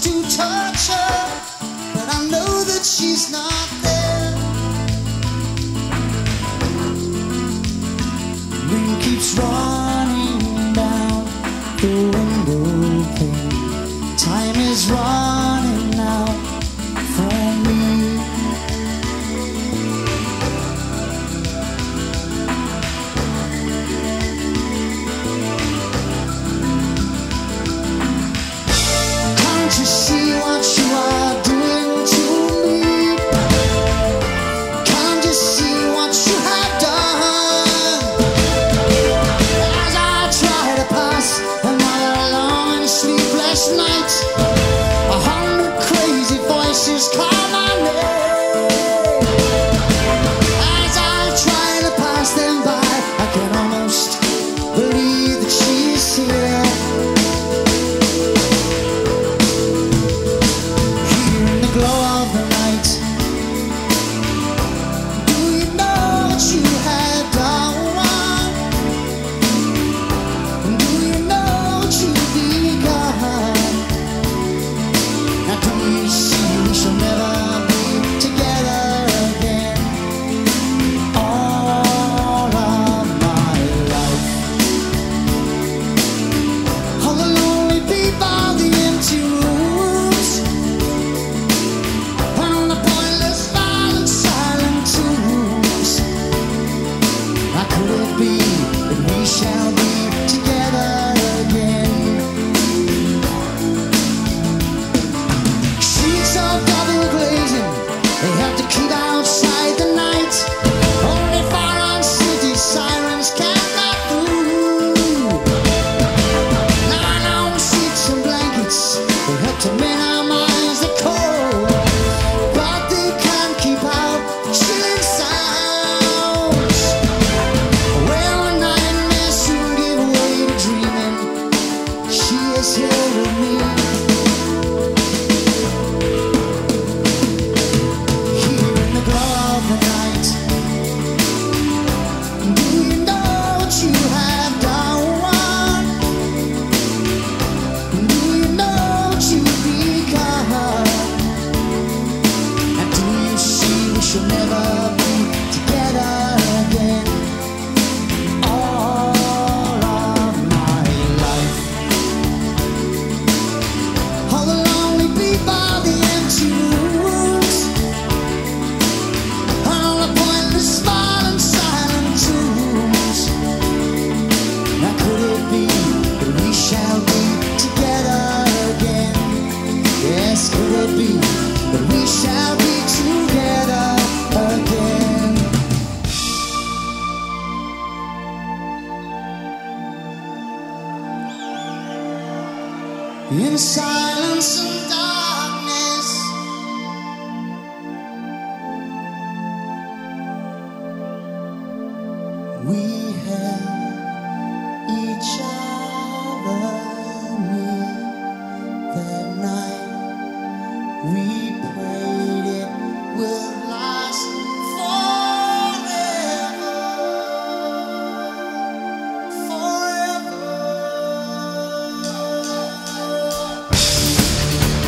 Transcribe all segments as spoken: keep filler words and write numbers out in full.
to touch her, but I know that she's not there. Rain keeps running down the window pane. Time is running out for me. Can't you see what you are doing to me? Can't you see what you have done? As I try to pass another long sleepless night, a hundred crazy voices call my name. As I try to pass them by, I can almost believe that she's here. Here in the glow of the night, do you know what you have done? Do you know what you've begun? Now do you see we shall never be together again? All of my life, all the lonely people, the empty rooms, and all the pointless, violent, silent tombs. How could it be that we shall be together again? Streets of double glazing, they have to keep outside the night. Only far-on city sirens can cut through. Nine-hour sheets and blankets, they help to minimize the cold, but they can't keep out the chilling sounds. Well, a nightmare soon give way to dreaming. She is here with me. Here in the glow of the night, do you know what you have done? Do you know what you've begun? And do you see we shall never be together again? All of my life, all the lonely people, the empty rooms, and all the pointless, violent, silent tombs. Now could it be that we shall be together again? Yes, could it be that we shall be together again? In silence and darkness, we held each other near. That night we prayed it will last forever, forever.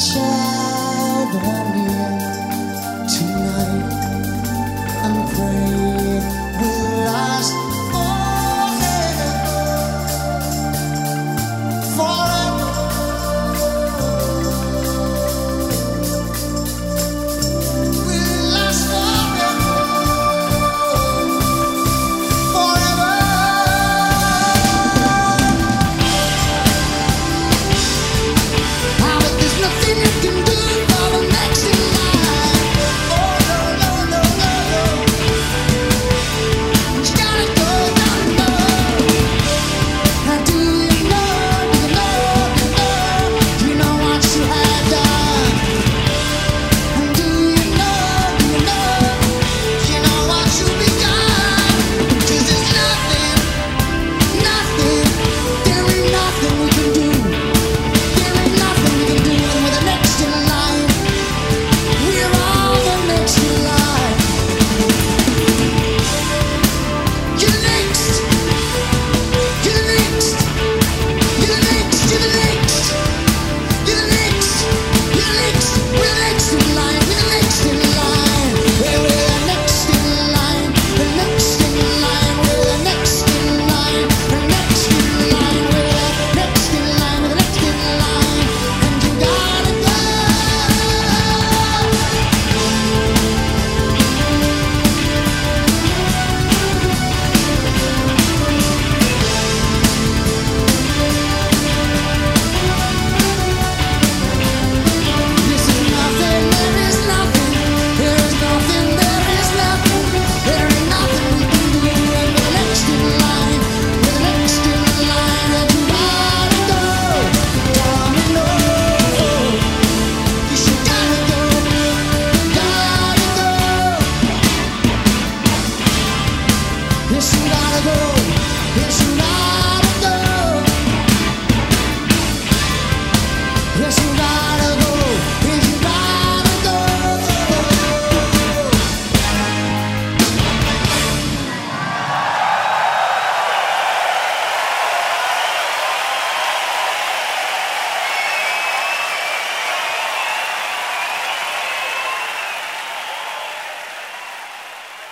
child of